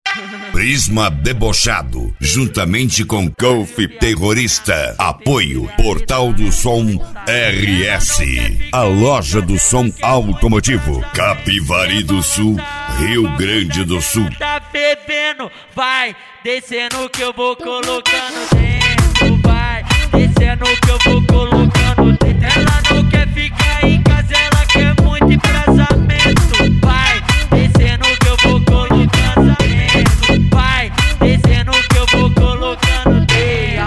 Prisma Debochado, juntamente com Golf Terrorista. Apoio Portal do Som RS, a loja do som automotivo, Capivari do Sul, Rio Grande do Sul. Tá bebendo, vai descendo que eu vou colocando dentro, vai descendo que eu vou colocando dentro. Ela não quer ficar em casa, ela quer muito embrasamento. Vai descendo que eu vou colocando dentro, vai descendo que eu vou colocando dentro.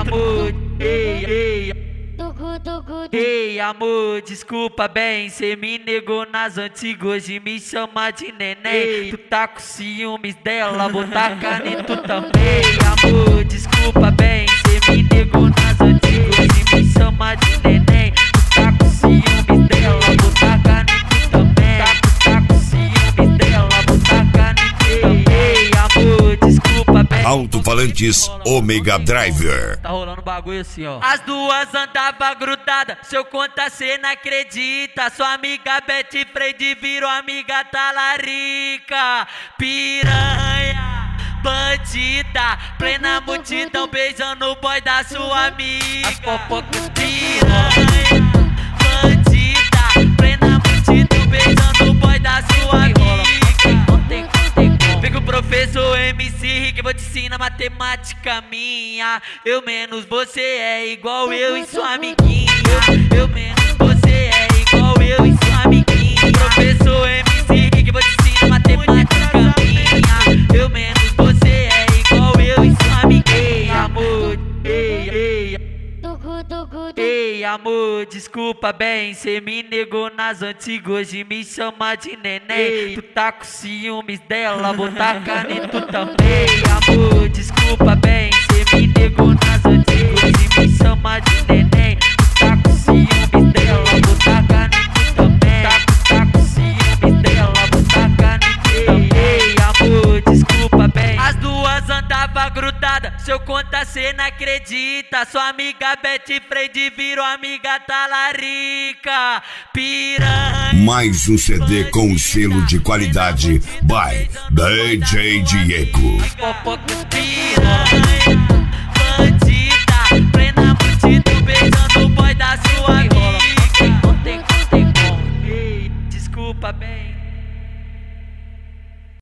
Ei, amor, desculpa bem, cê me negou nas antigas, hoje me chama de neném. Tu tá com ciúmes dela, vou tacar em tu também. Amor, desculpa bem, cê me negou nas antigas, hoje me chama de neném. Tu tá com ciúmes dela, vou tacar em tu também. Tá com ciúmes dela, vou tacar em tu também. Amor, desculpa bem. Alto-falantes Omega Driver. Tá rolando bagulho assim, ó. As duas andava grudada, se eu contar cê não acredita. Sua amiga Betty Freire virou amiga talarica. Piranha, bandida, plena multidão beijando o boy da sua amiga. As fofocas. Piranha, bandida, plena multidão beijando o boy da sua amiga. Vem com o professor MC Rick, vou te ensinar matemática minha. Eu menos você é igual eu e sua amiguinha. Eu menos você é igual eu e sua amiguinha. Professor MC Rick, vou te ensinar matemática minha. Eu menos você é igual eu e sua amiguinha. Amor, ei, amor, desculpa bem, cê me negou nas antigas, hoje me chama de neném. Tu tá com ciúmes dela, vou tacar em tu também. Amor, desculpa bem, cê me negou nas antigas, hoje me chama de neném. Tu tá com ciúmes dela, vou tacar em tu também. Tá com ciúmes dela, vou tacar em tu também. Amor, desculpa bem. As duas andava grudada, se eu contar cê não acredita. Sua amiga Betty Freire virou amiga talarica. Piranha. Mais um CD com selo de qualidade by DJ Diego. Piranha.